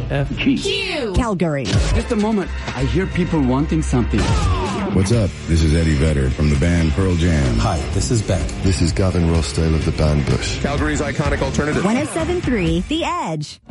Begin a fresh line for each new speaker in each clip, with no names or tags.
KFG.
Calgary.
Just a moment. I hear people wanting something.
What's up? This is Eddie Vedder from the band Pearl Jam.
Hi, this is Beck.
This is Gavin Rossdale of the band Bush.
Calgary's iconic alternative.
107.3 The Edge.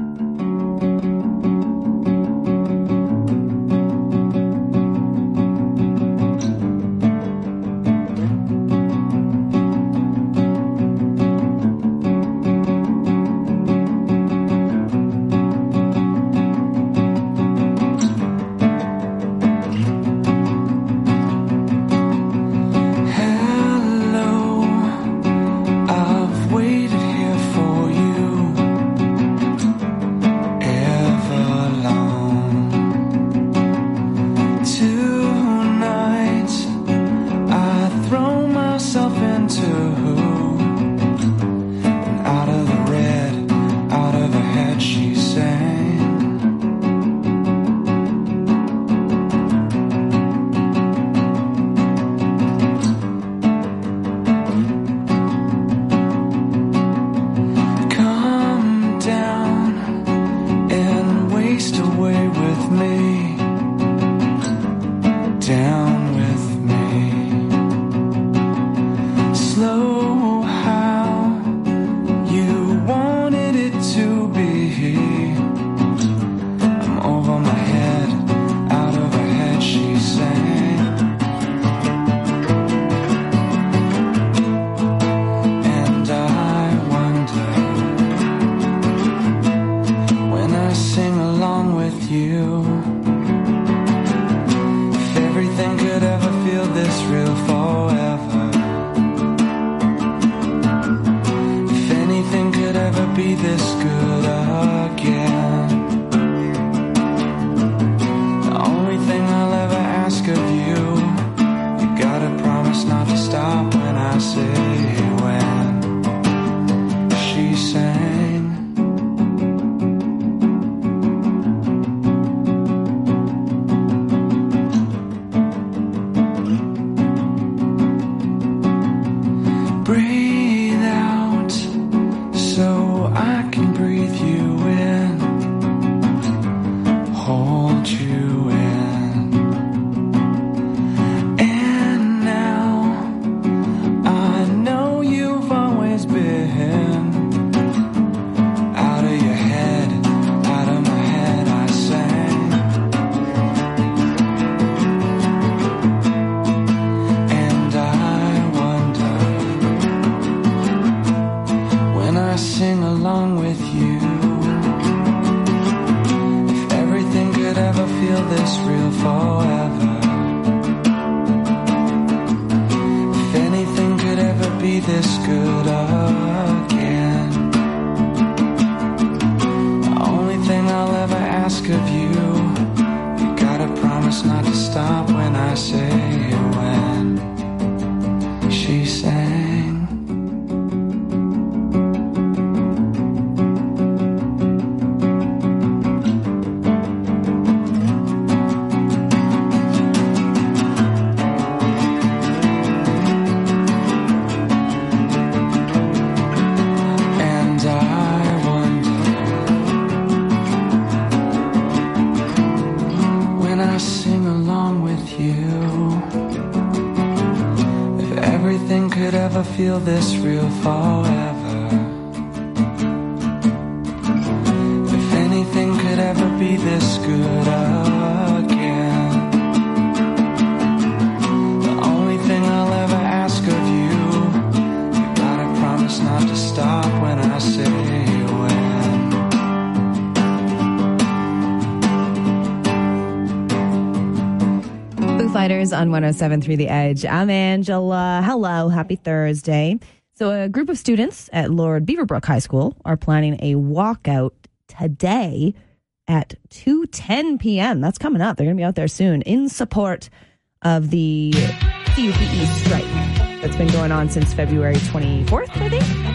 Feel this real forever. If anything could ever be this good again, the only thing I'll ever ask of you, you gotta promise not to stop when I say
Fighters on 107.3 The Edge. I'm Angela. Hello. Happy Thursday. So a group of students at Lord Beaverbrook High School are planning a walkout today at 2:10 p.m. That's coming up. They're going to be out there soon in support of the CUPE strike that's been going on since February 24th, I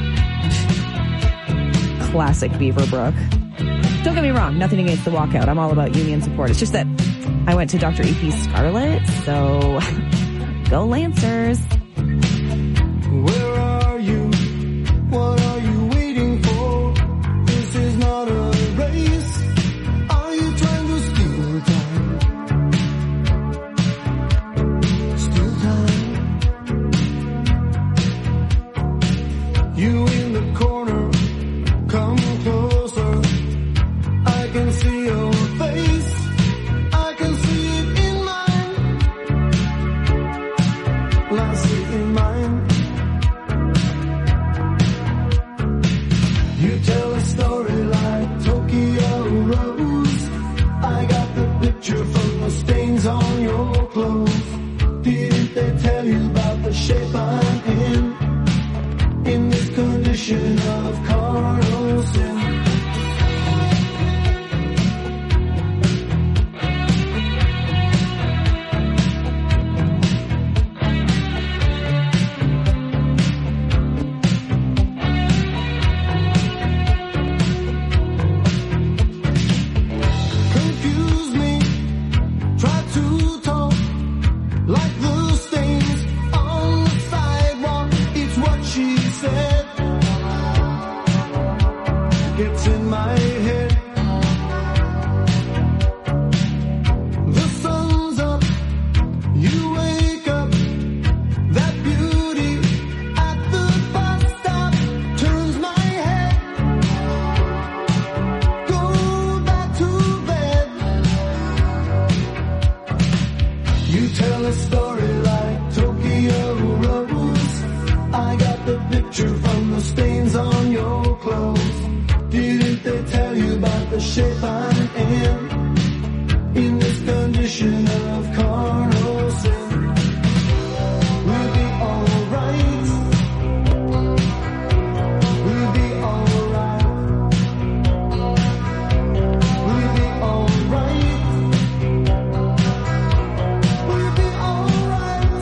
think. Classic Beaverbrook. Don't get me wrong. Nothing against the walkout. I'm all about union support. It's just that I went to Dr. E.P. Scarlett, so go Lancers.
Where are you? What are you waiting for? This is not a race. You in the corner, come closer. I can see your face, I can see it in mine. Well, I see it in mine. You tell a story like Tokyo Rose. I got the picture from the stains on your clothes. Didn't they tell you about the shape I'm in this condition of carnal sin? Confuse me, try to talk like the stains on the sidewalk. It's what she said. It's in my head. The sun's up, you wake up. That beauty at the bus stop turns my head. Go back to bed. You tell a story like Tokyo Rose. I got the picture from the stains on your clothes. Didn't they tell you about the shape I'm in this condition of carnal sin? We'll be alright. We'll be alright. We'll be alright. We'll be alright.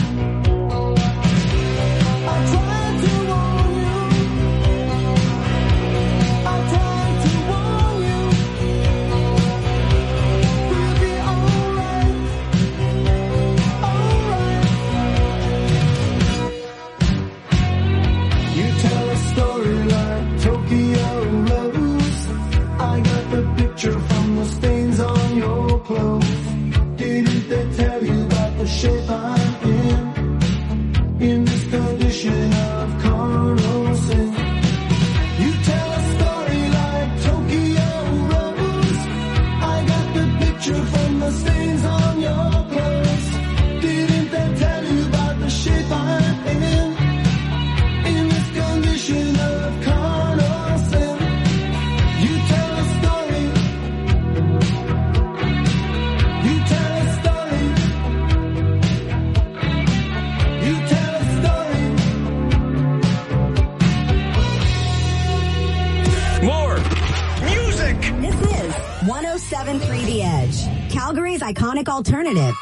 I tried to warn you. I tried to warn you. We'll be alright. Alright. You tell a story like Tokyo Rose. I got the picture from the stains on your clothes. Didn't they tell you about the shape I'm in this condition of carnal sin? You tell a story like Tokyo Rose. I got the picture from the stains on your clothes. Didn't they tell you about the shape I'm in this condition of carnal sin? You tell a story. You tell a story. You tell a story.
More music.
This is 107.3 The Edge, Calgary's iconic alternative.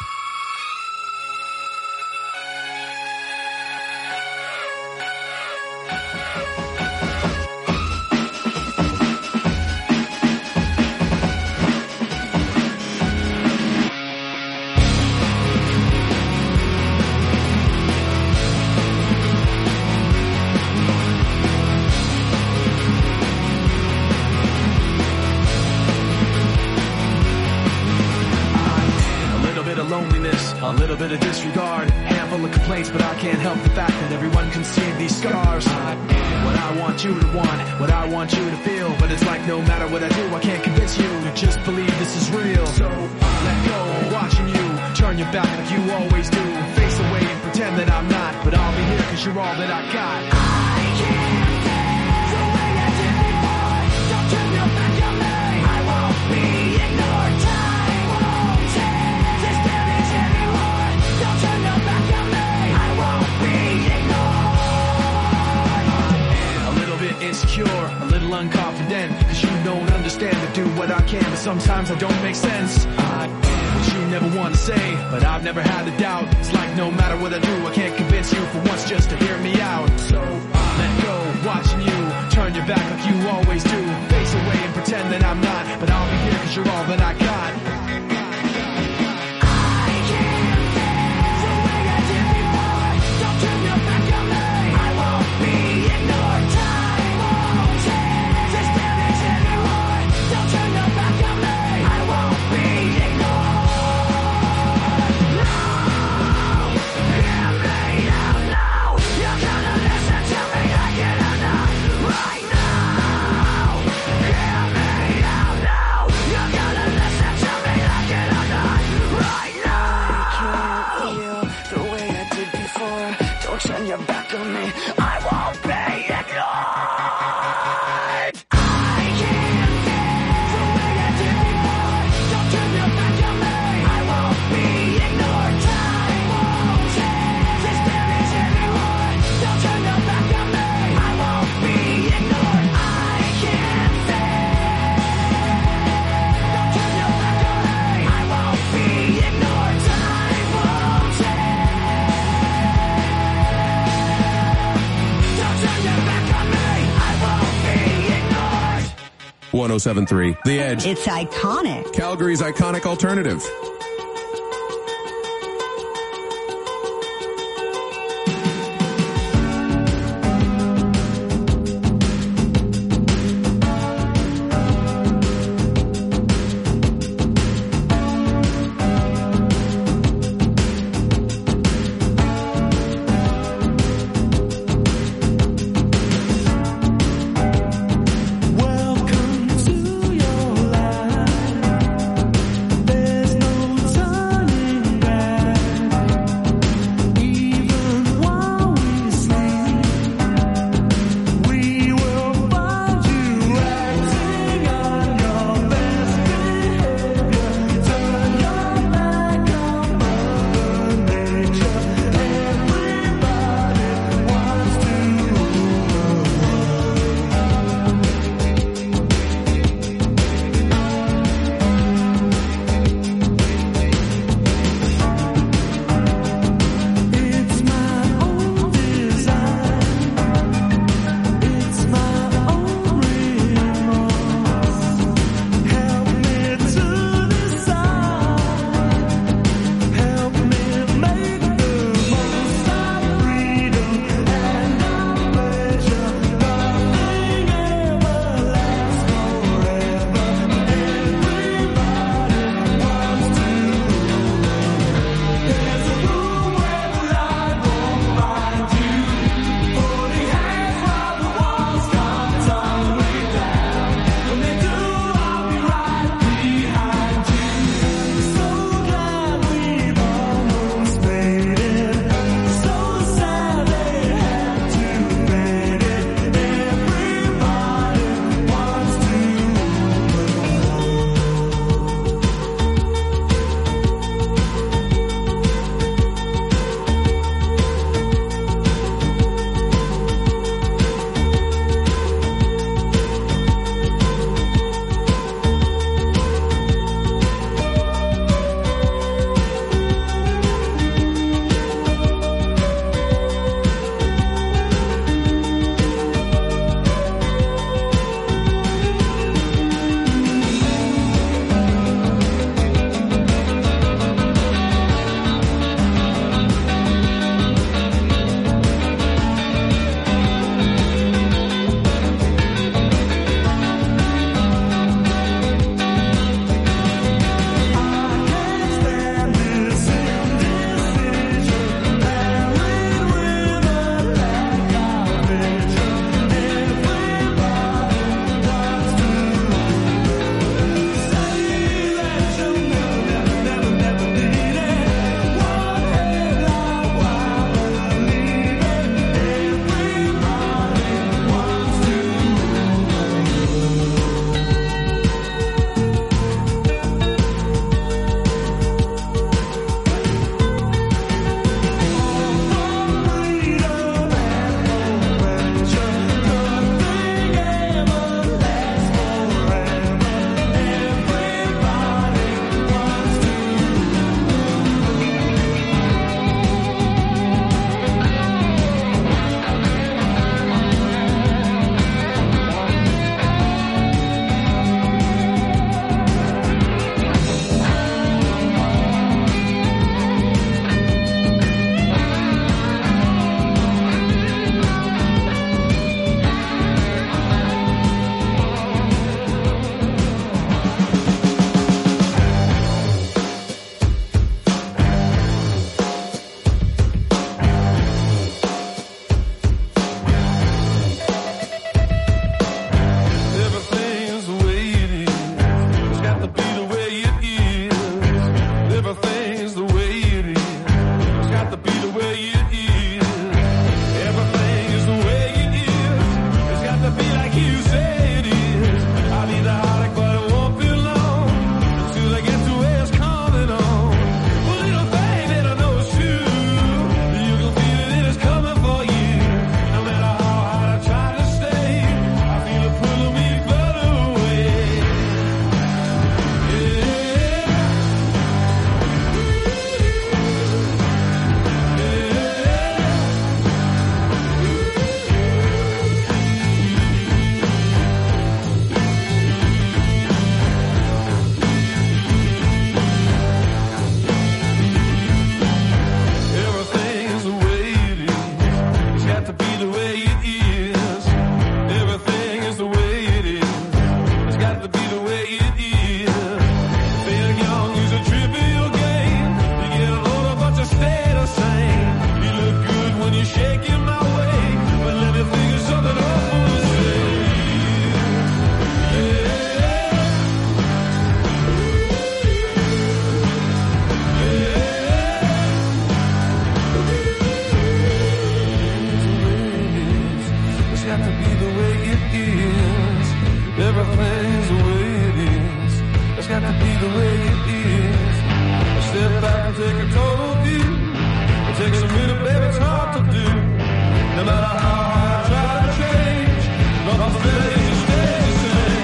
A little bit of loneliness, a little bit of disregard, handful of complaints, but I can't help the fact that everyone can see these scars. I am what I want you to want, what I want you to feel, but it's like no matter what I do, I can't convince you to just believe this is real. So let go, watching you turn your back like you always do, face away and pretend that I'm not, but I'll be here 'cause you're all that I got. I can't stand the way I did before. Don't turn your back on me. I won't be ignored. Time won't change this damage anymore. Don't turn your back on me. I won't be ignored. A little bit insecure, a little unconfident, 'cause you don't understand to do what I can, but sometimes I don't make sense. I am what you never want to say, but I've never had a doubt. It's like no matter what I do, I can't convince you for once just to hear me out. So let go, watching you turn your back like you always do, face away and pretend that I'm not, but I'll be here 'cause you're all that I got. I can't stand the way I did before. Don't turn your back on me. I won't be ignored. Time won't change this damage anymore. Don't turn your back on me. I won't be ignored. No, hear me out now. You're gonna listen to me. I get out.
107.3 The Edge.
It's iconic.
Calgary's iconic alternative.
Welcome to your life. There's no the way it is. Everything's the way it is. It's got to be the way it is. I step back and take a total view. It takes a minute, baby, it's hard to do. No matter how I try to change, nothing's really to stay the same.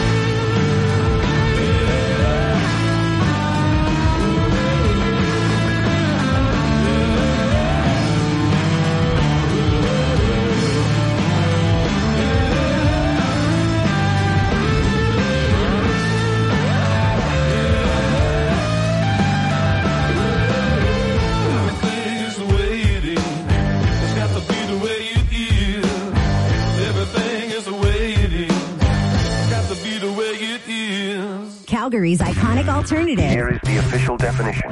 Calgary's iconic alternative.
Here is the official definition.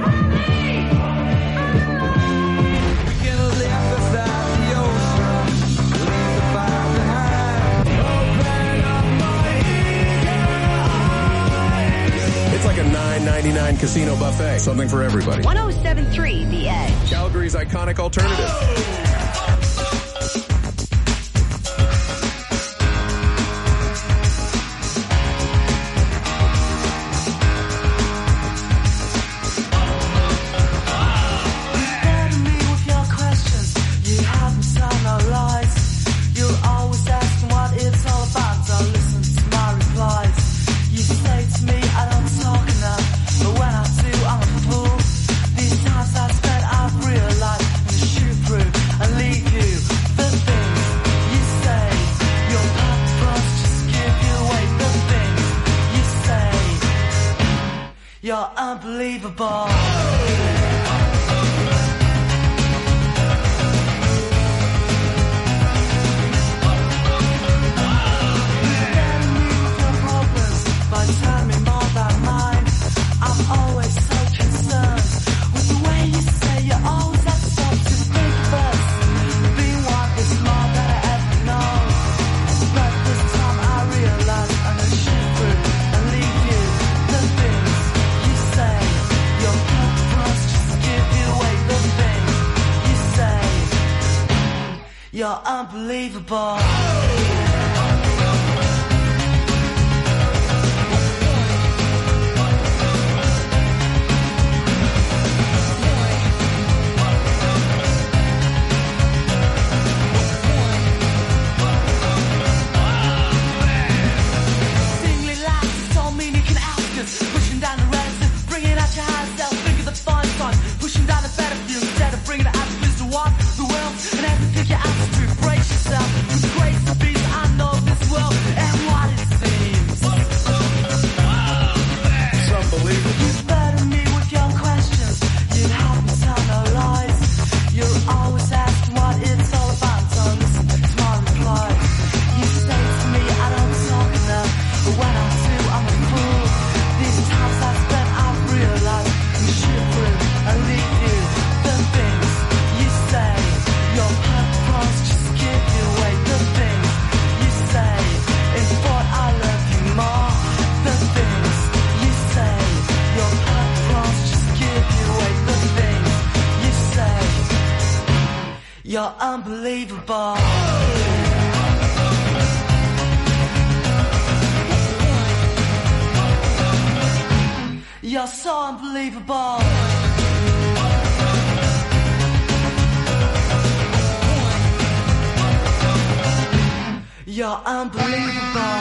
It's like a $9.99 casino buffet. Something for everybody.
107.3 The Edge.
Calgary's iconic alternative.
You're unbelievable. You're unbelievable. You're unbelievable. You're so unbelievable. You're unbelievable.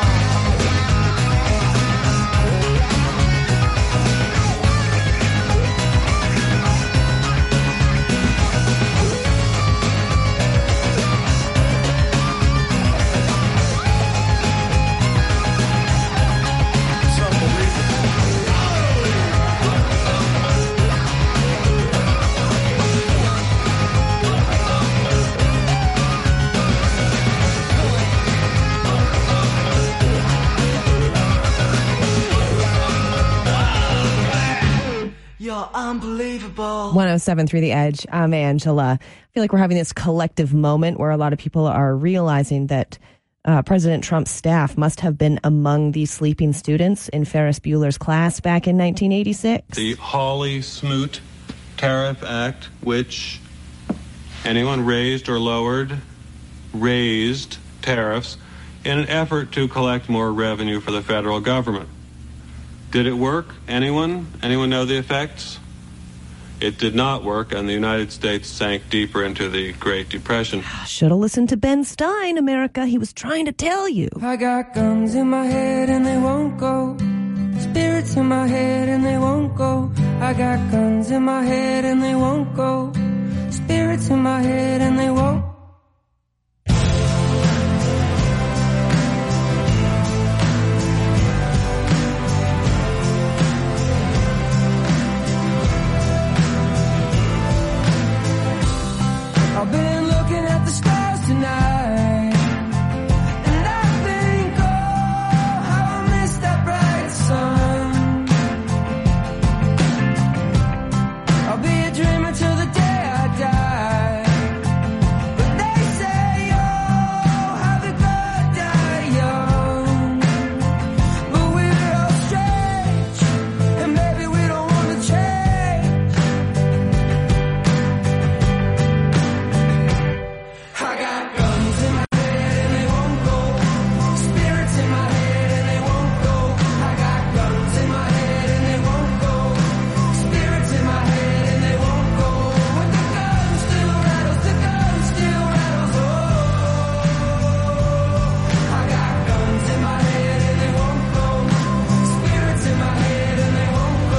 You're unbelievable.
107.3 The Edge. I'm Angela. I feel like we're having this collective moment where a lot of people are realizing that President Trump's staff must have been among the sleeping students in Ferris Bueller's class back in 1986.
The Hawley-Smoot Tariff Act, which anyone raised or lowered raised tariffs in an effort to collect more revenue for the federal government. Did it work? Anyone? Anyone know the effects? It did not work, and the United States sank deeper into the Great Depression.
Should have listened to Ben Stein, America. He was trying to tell you.
I got guns in my head and they won't go. Spirits in my head and they won't go. I got guns in my head and they won't go. Spirits in my head and they won't. I've been looking at the stars tonight, and I think, oh, how I miss that bright sun. I'll be a dreamer till the day I die. But they say, oh, how the good die young. But we're all strange, and maybe we don't want to change. I got guns in my head and they won't go. Spirits in my head and they won't go. I got guns in my head and they won't go. Spirits in my head and they won't go. When the gun still rattles, the gun still rattles. Oh, I got guns in my head and they won't go. Spirits in my head and they won't go.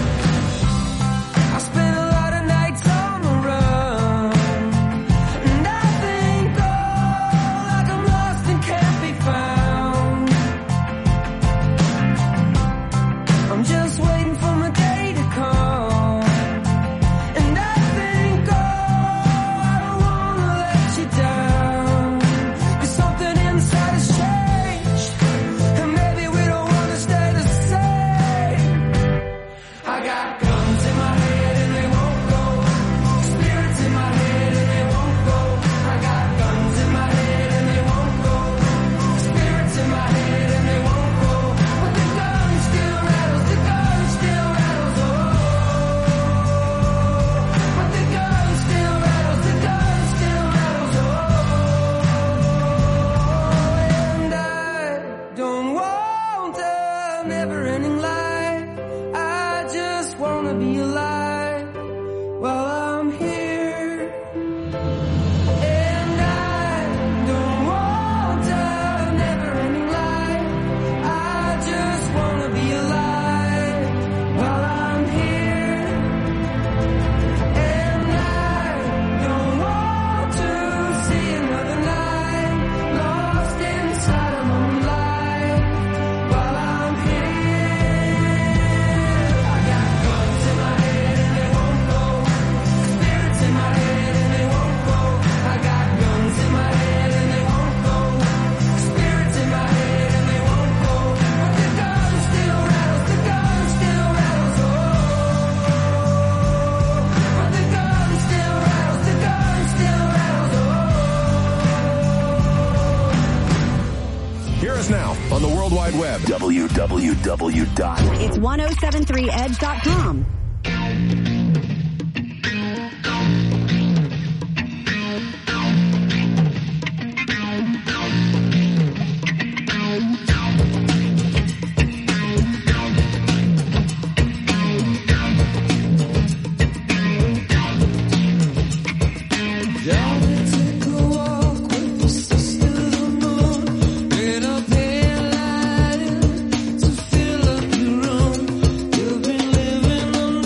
I spent a lot of nights on the run, and I think, oh, like I'm lost and can't be found. I'm just waiting for my day to come, and I think, oh, I don't wanna let you down. 'Cause something inside has changed, and maybe we don't wanna stay the same. I got guns in my head and they won't go. Spirits in my head and they won't go. I got guns in my head and they won't go. Spirits in my head and they won't go. But the gun still rattles, the gun still rattles. Oh, but the gun still rattles, the gun still rattles. Oh, and I don't want a never-ending life. I just wanna be alive while I'm here. And I don't want a never-ending life. I just wanna be alive while I'm here. And I don't want to see another night lost inside a moonlight while I'm here. I got guns in my head and they won't go. Spirits in my head and they won't go. I got guns in my head and they won't go. Spirits in my head and they won't go. But the gun still rattles, the gun still rattles. Oh, but the gun still rattles, the gun still rattles. Oh.
Hear us now on the World Wide Web.
www.
It's 1073edge.com.
You've been living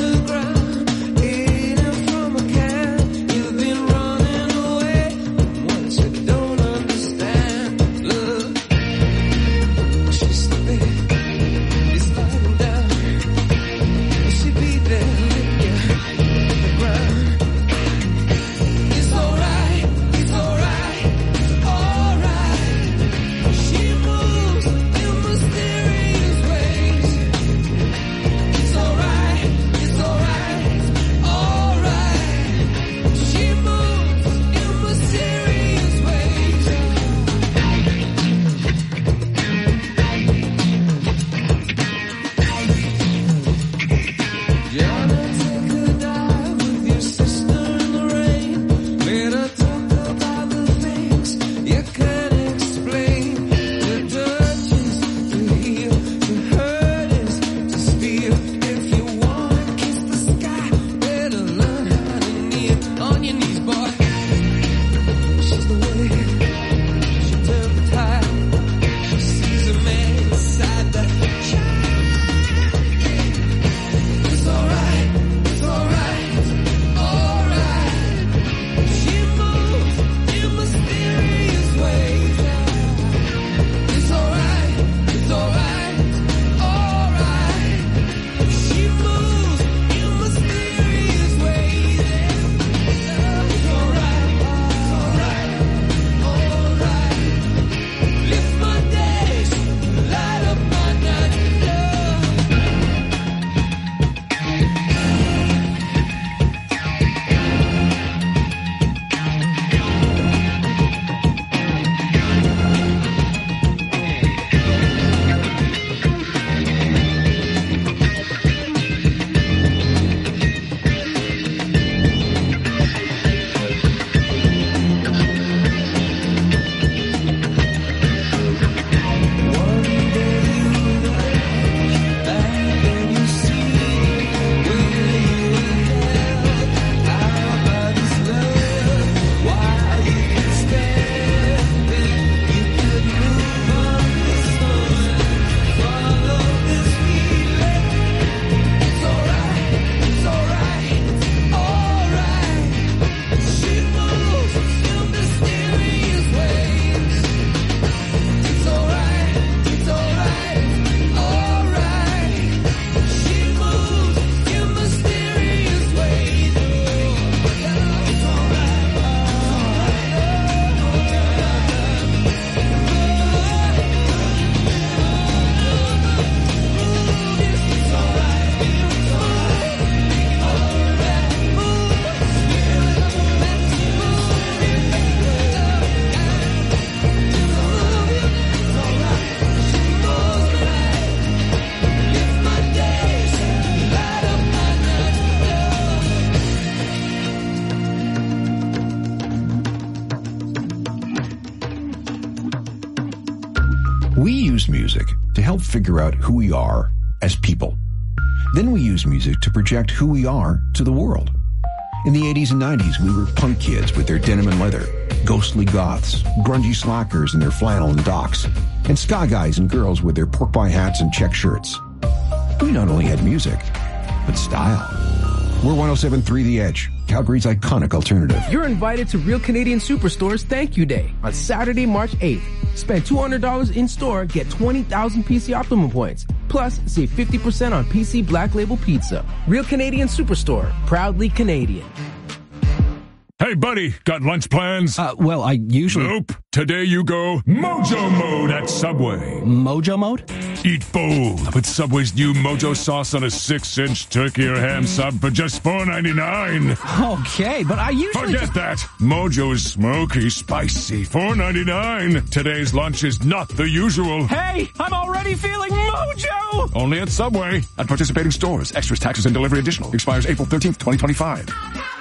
We use music to help figure out who we are as people. Then we use music to project who we are to the world. In the 80s and 90s, we were punk kids with their denim and leather, ghostly goths, grungy slackers in their flannel and docks, and ska guys and girls with their pork pie hats and check shirts. We not only had music, but style. We're 107.3 The Edge, Calgary's iconic alternative.
You're invited to Real Canadian Superstore's Thank You Day on Saturday, March 8th. Spend $200 in store, get 20,000 PC Optimum points. Plus, save 50% on PC Black Label Pizza. Real Canadian Superstore, proudly Canadian.
Hey, buddy, got lunch plans?
Well, I usually...
Nope. Today you go Mojo Mode at Subway.
Mojo Mode?
Eat bold with Subway's new Mojo sauce on a 6-inch turkey or ham sub for just $4.99.
Okay, but I usually...
Forget that. Mojo's smoky, spicy, $4.99. Today's lunch is not the usual.
Hey, I'm already feeling Mojo!
Only at Subway. At participating stores. Extras, taxes, and delivery additional. Expires April 13th, 2025.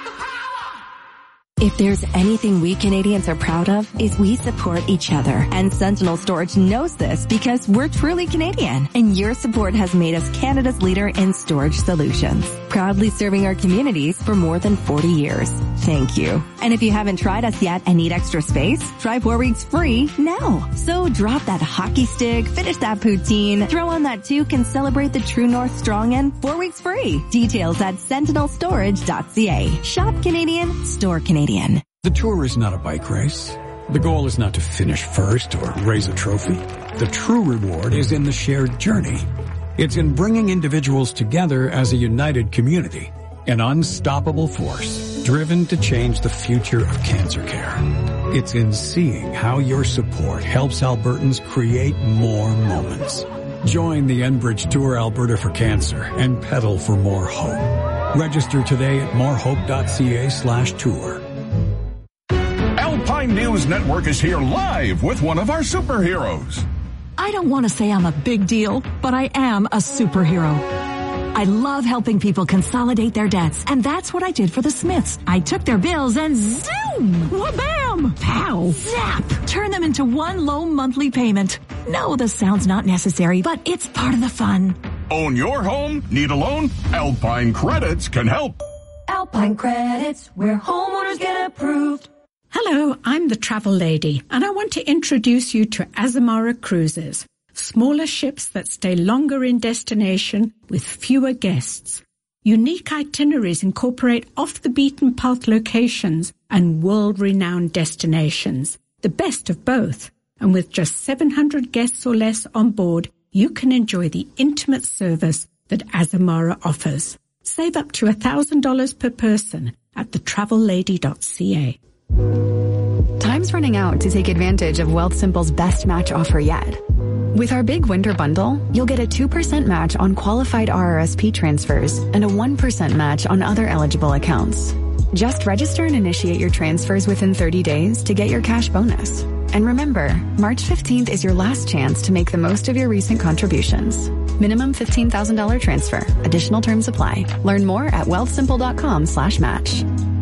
If there's anything we Canadians are proud of, is we support each other. And Sentinel Storage knows this because we're truly Canadian. And your support has made us Canada's leader in storage solutions. Proudly serving our communities for more than 40 years. Thank you. And if you haven't tried us yet and need extra space, try 4 weeks free now. So drop that hockey stick, finish that poutine, throw on that toque, and celebrate the True North Strong in 4 weeks free. Details at sentinelstorage.ca. Shop Canadian, store Canadian.
The tour is not a bike race. The goal is not to finish first or raise a trophy. The true reward is in the shared journey. It's in bringing individuals together as a united community, an unstoppable force driven to change the future of cancer care. It's in seeing how your support helps Albertans create more moments. Join the Enbridge Tour Alberta for Cancer and pedal for more hope. Register today at morehope.ca/tour.
Alpine News Network is here live with one of our superheroes.
I don't want to say I'm a big deal, but I am a superhero. I love helping people consolidate their debts, and that's what I did for the Smiths. I took their bills and zoom! Wha-bam! Pow! Zap! Turn them into one low monthly payment. No, the sound's not necessary, but it's part of the fun.
Own your home? Need a loan? Alpine Credits can help.
Alpine Credits, where homeowners get approved.
Hello, I'm the Travel Lady, and I want to introduce you to Azamara Cruises. Smaller ships that stay longer in destination with fewer guests. Unique itineraries incorporate off-the-beaten-path locations and world-renowned destinations. The best of both. And with just 700 guests or less on board, you can enjoy the intimate service that Azamara offers. Save up to $1,000 per person at thetravellady.ca.
Time's running out to take advantage of Wealthsimple's best match offer yet. With our big winter bundle, you'll get a 2% match on qualified RRSP transfers and a 1% match on other eligible accounts. Just register and initiate your transfers within 30 days to get your cash bonus. And remember, March 15th is your last chance to make the most of your recent contributions. Minimum $15,000 transfer. Additional terms apply. Learn more at wealthsimple.com/match.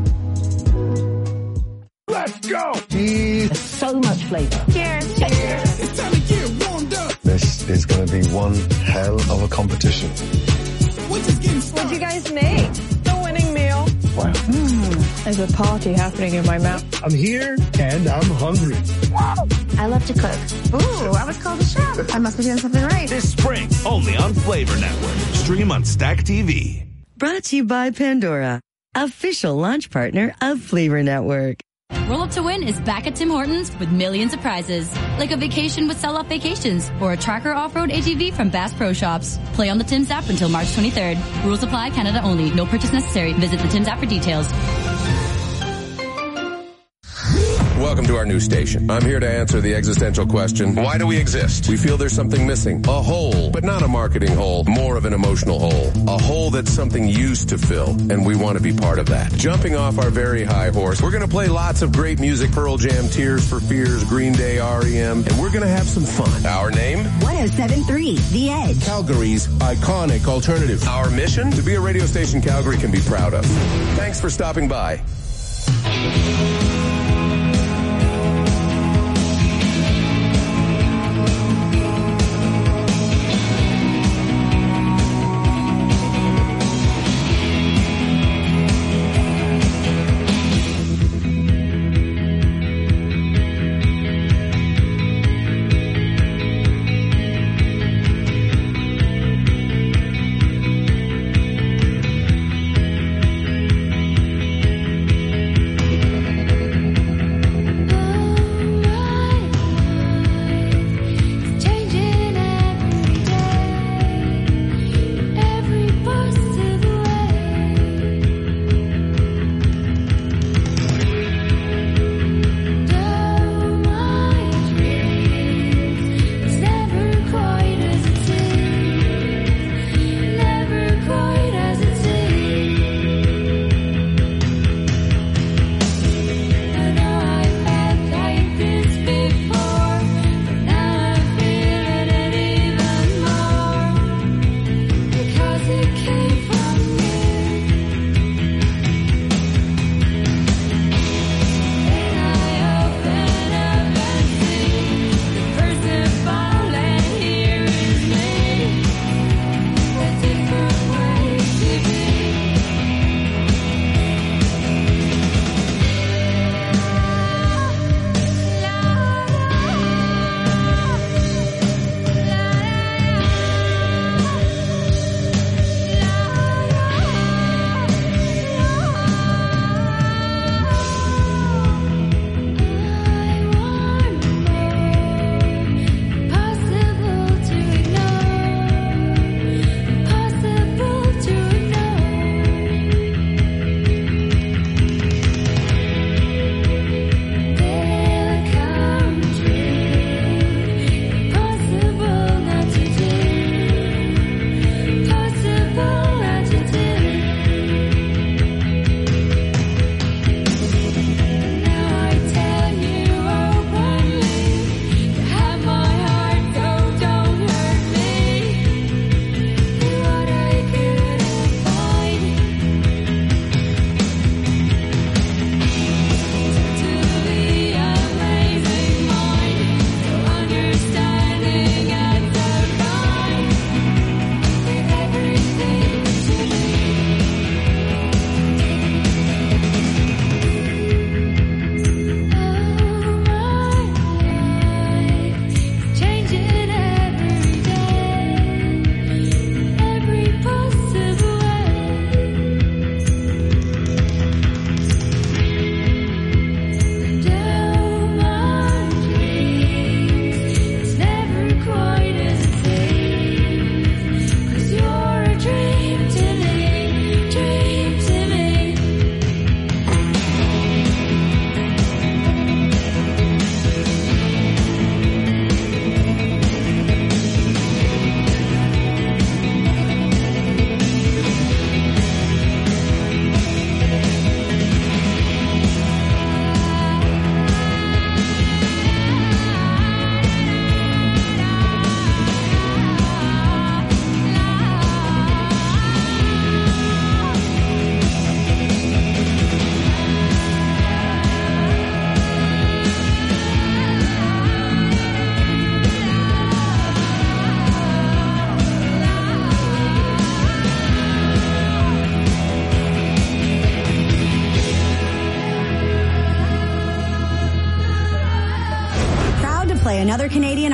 Let's go!
There's so much flavor.
Cheers. Cheers. It's time to get warmed up.
This is going to be one hell of a competition.
What'd you guys make? The winning meal.
Wow.
There's a party happening in my mouth.
I'm here and I'm hungry.
I love to cook. Ooh, I was called a chef. I must be doing something right.
This spring, only on Flavor Network. Stream on Stack TV.
Brought to you by Pandora, official launch partner of Flavor Network.
Roll Up to Win is back at Tim Hortons with millions of prizes, like a vacation with Sell Off Vacations or a Tracker Off-Road ATV from Bass Pro Shops. Play on the Tim's app until March 23rd. Rules apply, Canada only. No purchase necessary. Visit the Tim's app for details.
Welcome to our new station. I'm here to answer the existential question, why do we exist? We feel there's something missing. A hole, but not a marketing hole, more of an emotional hole. A hole that something used to fill, and we want to be part of that. Jumping off our very high horse, we're going to play lots of great music, Pearl Jam, Tears for Fears, Green Day, REM, and we're going to have some fun. Our name?
107.3 The Edge.
Calgary's iconic alternative. Our mission? To be a radio station Calgary can be proud of. Thanks for stopping by.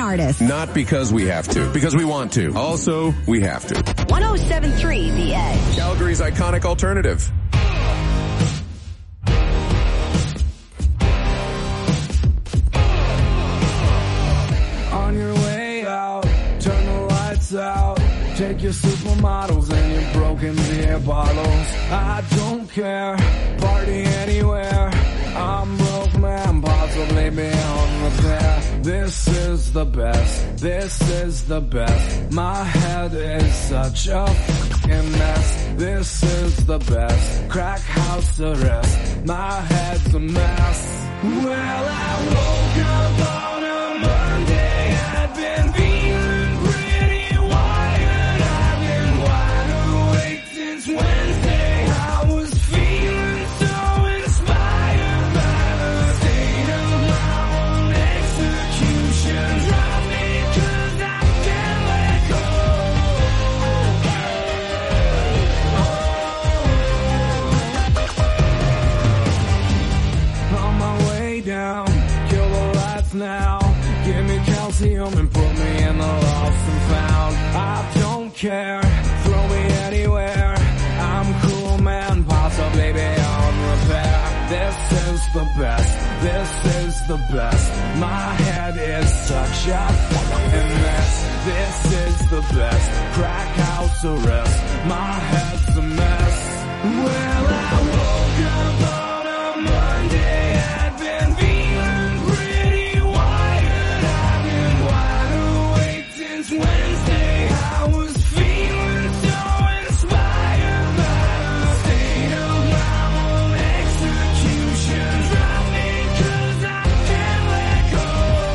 artists.
Not because we have to, because we want to. Also, we have to.
107.3 The Edge.
Calgary's iconic alternative.
On your way out, turn the lights out. Take your supermodels and your broken beer bottles. I don't care, party anywhere. I'm broke man, possibly beyond repair. This is the best, this is the best. My head is such a fucking mess. This is the best, crack house arrest. My head's a mess. Well, I woke up on a Monday. I've been feeling pretty wired. I've been wide awake since Wednesday. I was feeling so inspired by the state of my own execution. Drop me 'cause I can't let go. On my way down, kill the lights now. Give me calcium and put me in the lost and found. I don't care, throw me anywhere. I'm cool man, possibly beyond repair. This is the best, this is the best. My head is such a fucking mess. This is the best, crack house arrest. My head's a mess. Well, I woke up on a Monday. I'd been feeling pretty wired. I've been wide awake since Wednesday. I was feeling so inspired by the state of my own execution. Drop me 'cause I can't let go.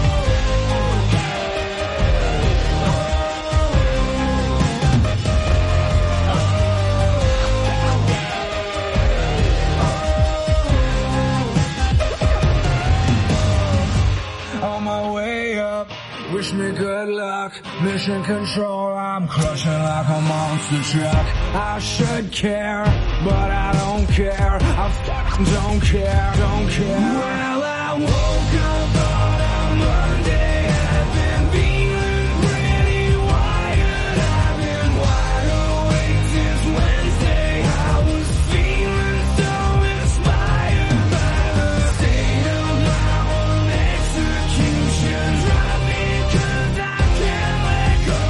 On my way up, wish me good luck. Mission control, I'm crushing like a monster truck. I should care, but I don't care. I fucking don't care, don't care. Well, I woke up on a Monday. I've been feeling pretty wired. I've been wide awake since Wednesday. I was feeling so inspired by the state of my own execution. Drop me 'cause I can't let go.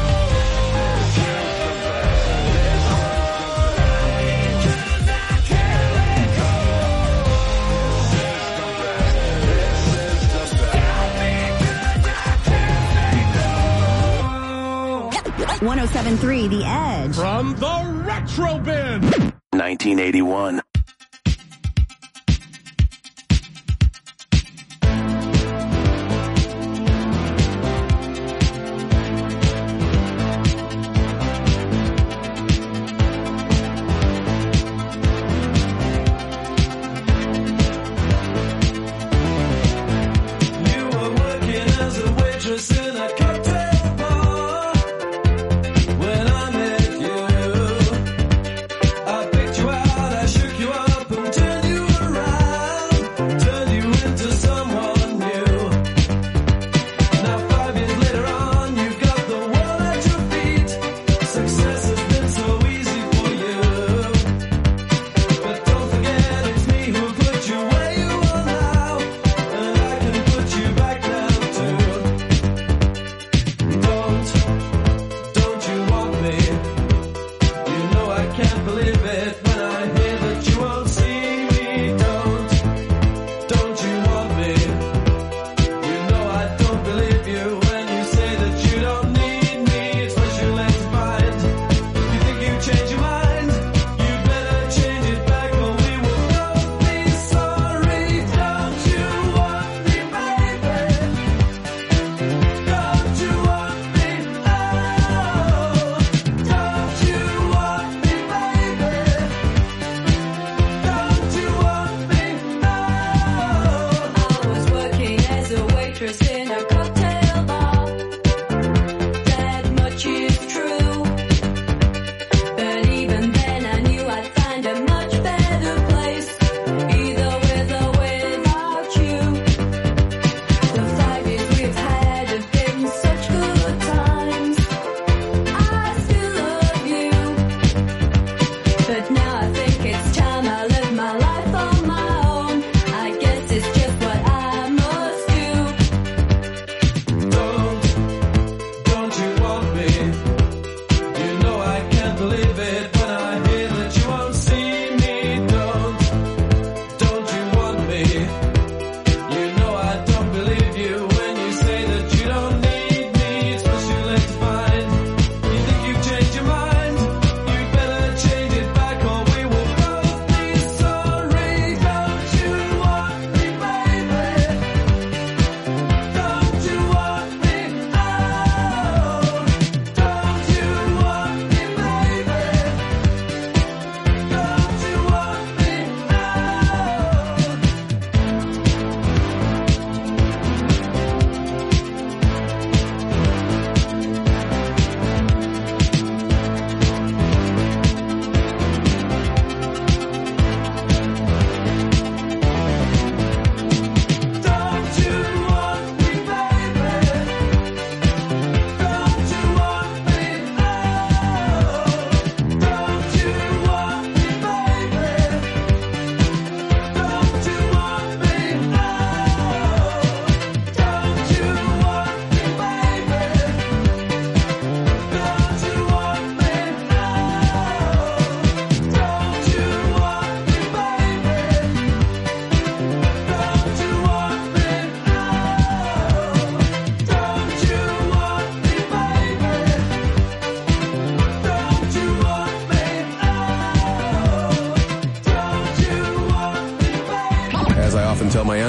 One 107.3 The Edge.
From the Retro Bin.
1981.
You were working as a waitress in a cocktail bar. When I met you, I picked you out, I shook you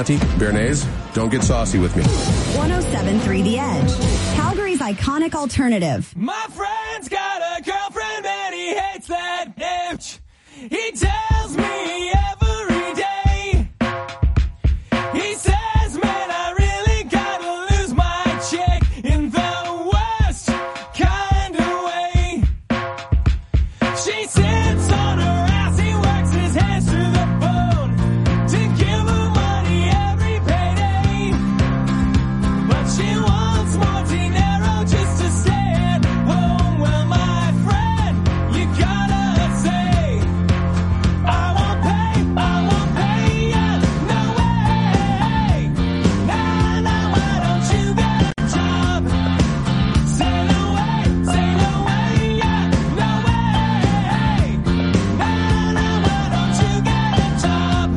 Chianti, Bernays. Don't get saucy with me.
107.3 The Edge. Calgary's iconic alternative.
My friend's got a girlfriend and he hates that bitch. He tells me every day. He says, man, I really gotta lose my chick in the worst kind of way. She sits on her ass, he works his hands to the bone to give her money every payday. But she wants more dinero just to stay at home. Well, my friend, you gotta say, I won't pay ya, no way. Nah, nah, why don't you get a job? Say no way, yeah, no way. Nah, nah, why don't you get a job?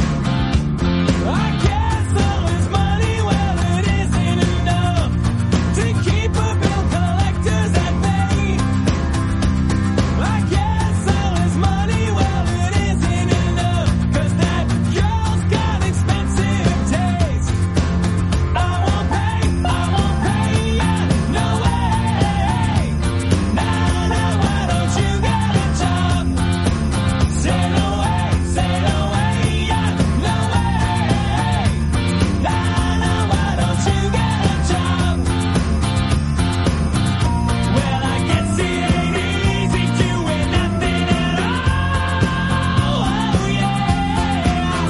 I guess all his money, well, it isn't enough to keep her bill collectors at bay. I guess all his money, well, it isn't enough, 'cause that girl's got expensive taste. I won't pay ya, no way. Nah, nah, why don't you get a job? Say no way, yeah, no way. Nah, nah, why don't you get a job? Well, I guess it ain't easy doing nothing at all. Oh, yeah.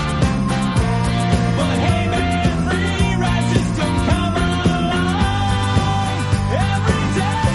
But hey, man, free rides just don't come along every day.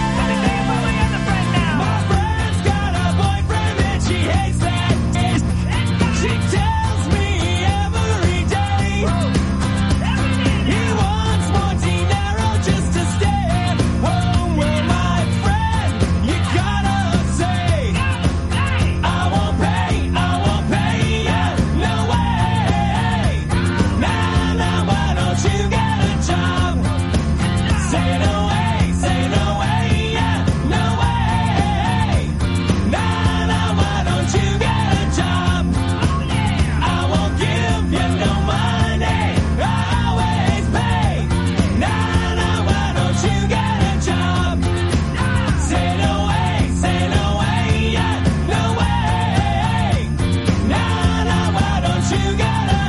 My friend's got a boyfriend and she hates that bitch. She tells me every day. He wants more dinero just to stay at home. Well, my friend, you gotta say, I won't pay ya, no way. Nah, nah, why don't you get a job? Say no way, yeah, no way. Nah, nah, why don't you get a job? I won't give you no money, I always pay. Nah, nah, why don't you get a job? Say no way, yeah, no way. Nah, nah, why don't you get a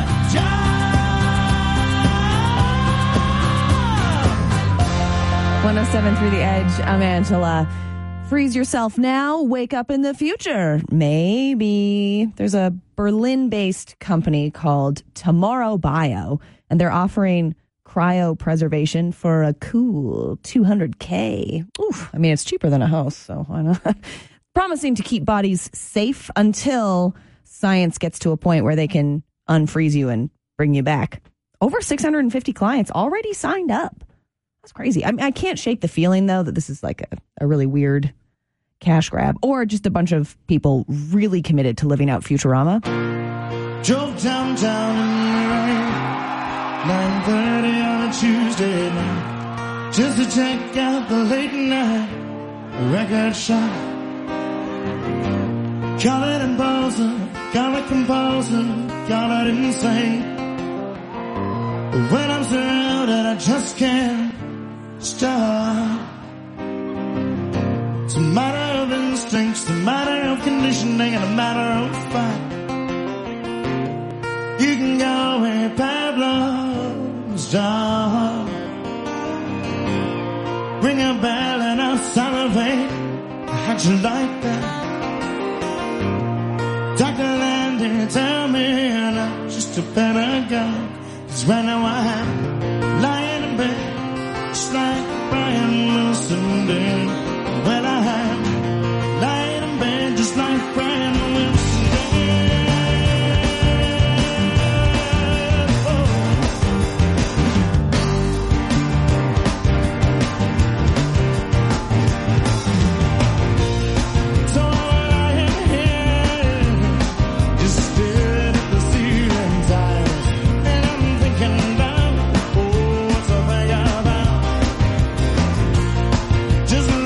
job?
107.3 The Edge. I'm Angela. Freeze yourself now, wake up in the future. Maybe. There's a Berlin-based company called Tomorrow Bio, and they're offering cryopreservation for a cool $200K. Oof, I mean, it's cheaper than a house, so why not? Promising to keep bodies safe until science gets to a point where they can unfreeze you and bring you back. Over 650 clients already signed up. That's crazy. I mean, I can't shake the feeling, though, that this is like a really weird cash grab, or just a bunch of people really committed to living out Futurama.
Drove downtown in the rain, 9:30 on a Tuesday night, just to check out the late night record shop. Call it impulsive, call it compulsive, call it insane. But when I'm surrounded, I just can't stop. It's a matter of instincts, it's a matter of conditioning, and a matter of fact. You can go where Pablo's dog. Ring a bell and I'll salivate. How'd you like that? Dr. Landy, tell me you're not just a pedagogue. 'Cause right now I'm lying in bed, just like Brian Wilson did. Well, I'm lying in bed, just like Brian Wilson did. So I'm lying here, just staring at the ceiling tiles, and I'm thinking about what's up about. Just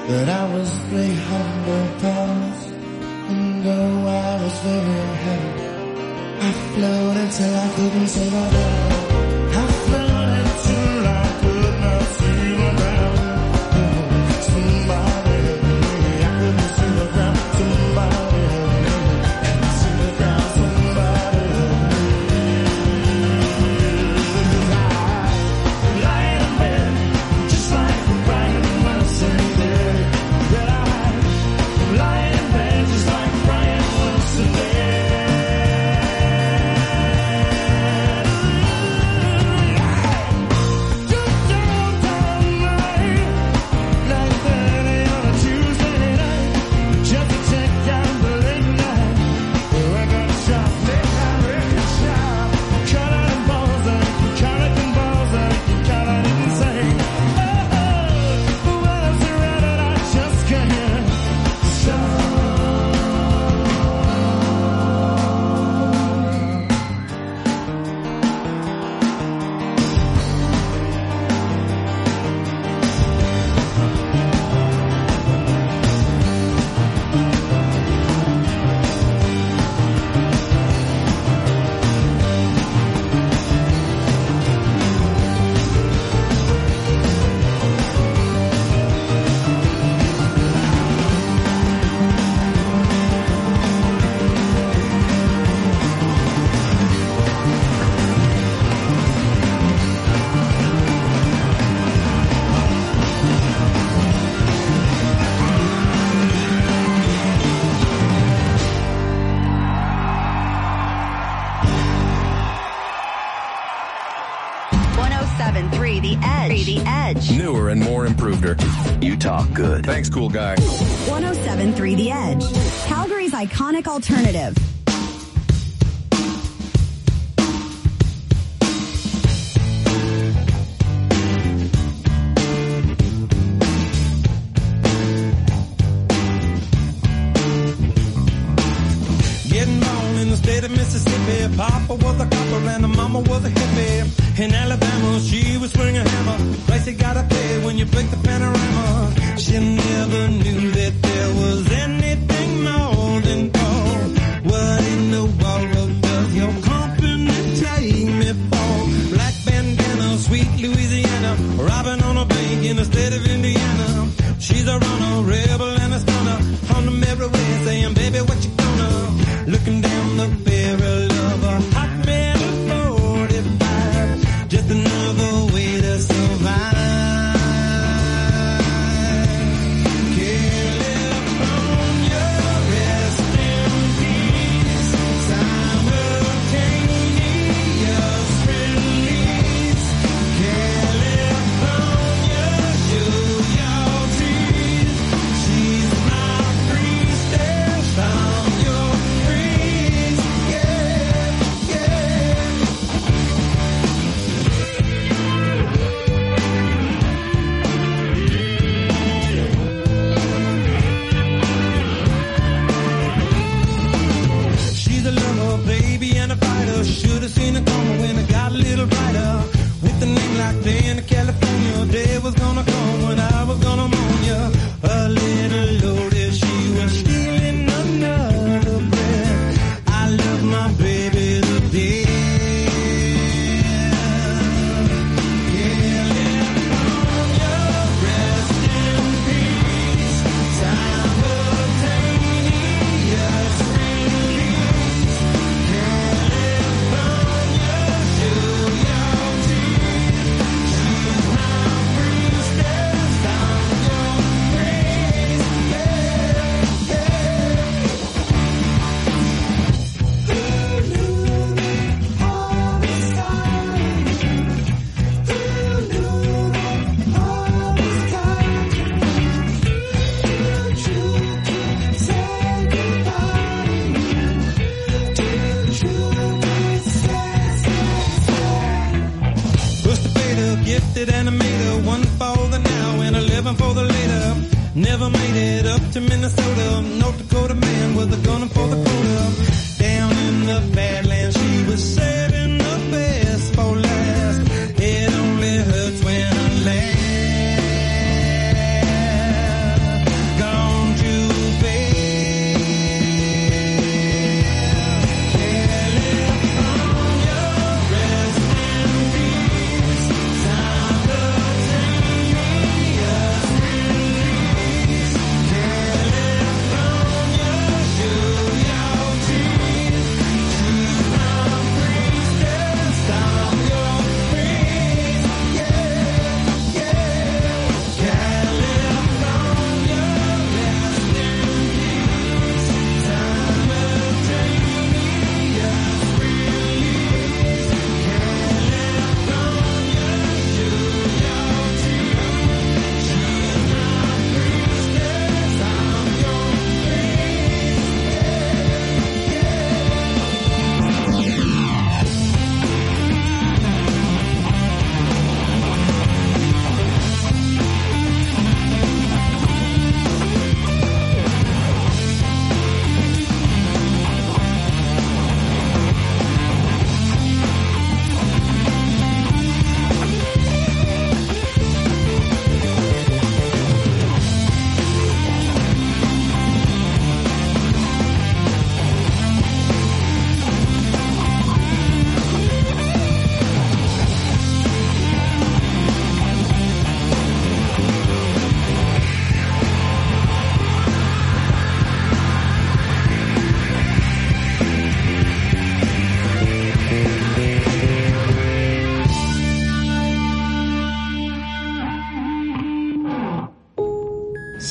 that I was 300 pounds. And though I was very heavy, I floated till I couldn't see my ground. I floated till I could not see my ground. Somebody help me, I couldn't see the ground. Somebody help me, I couldn't see the ground. Somebody help me. I lie in bed, just like Brian Wilson did. That I lie in bed, just like Brian Wilson did.
The Edge.
Newer and more improved'er.
You talk good.
Thanks, cool guy.
107.3 The Edge. Calgary's iconic alternative.
Getting born in the state of Mississippi. Papa was a copper and the mama was a hippie. In Alabama, she was swinging a hammer. Price you gotta pay when you break the panorama. She never knew that there was anything more than gold. What in the world does your company take me for? Black bandana, sweet Louisiana, robbing on a bank in the state of Indiana. She's a runner, rebel and a stunner. On the merry way saying, baby, what you gonna? Looking down the barrel of a hot metal 45. Just another way to survive. California, rest in peace. Simultaneous release. California, show your teeth. She's my priestess, I'm your priest. Yeah, yeah. She's a lover, baby, and a fighter. Should've seen it coming when it got a little brighter. With a name like day in California, day was gonna come when I was gonna mourn ya. A little loaded, she was stealing another breath. I love my baby to death. California, rest in peace. Simultaneous release. California, show your teeth. She's my priestess, I'm your priest. Yeah, What's the fader? Gifted animator, one for the now and 11 for the later. Never made it up to Minnesota. North Dakota man with a gun for the quota. Down in the Badlands, she was saving the best for last. It only hurts when I laugh.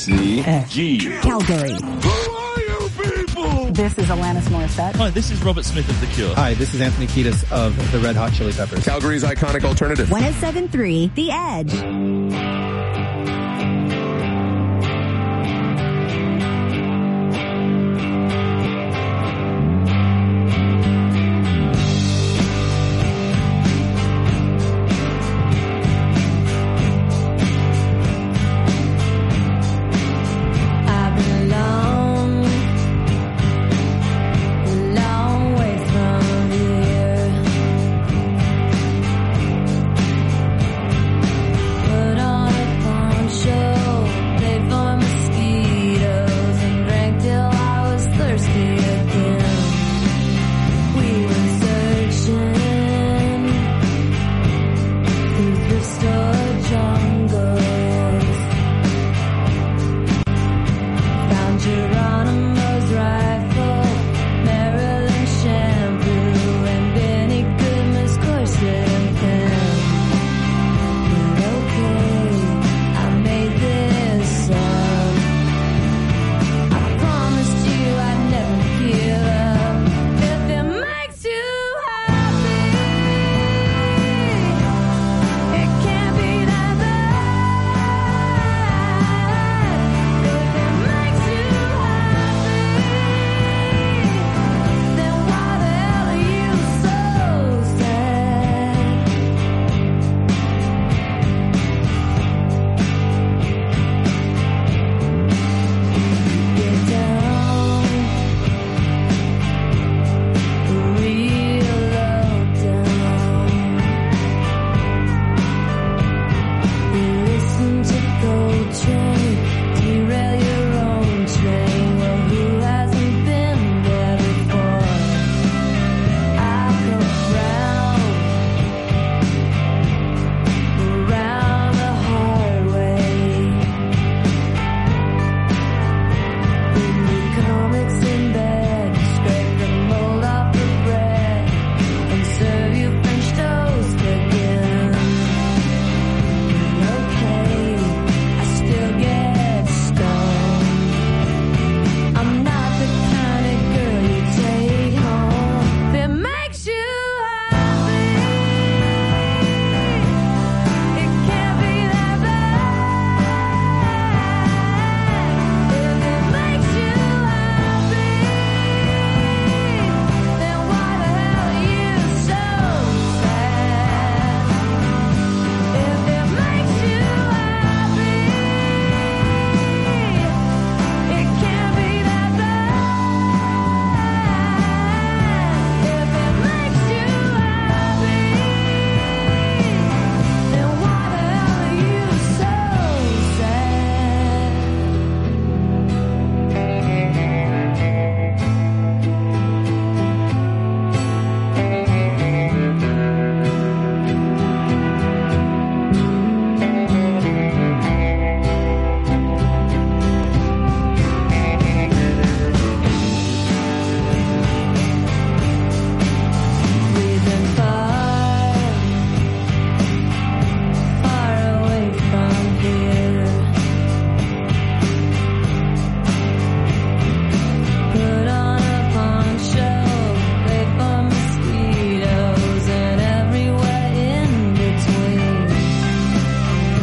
CG.
Calgary.
This is Alanis Morissette.
Hi, this is Robert Smith of The Cure.
Hi, this is Anthony Kiedis of the Red Hot Chili Peppers.
Calgary's iconic alternative.
107.3 The Edge.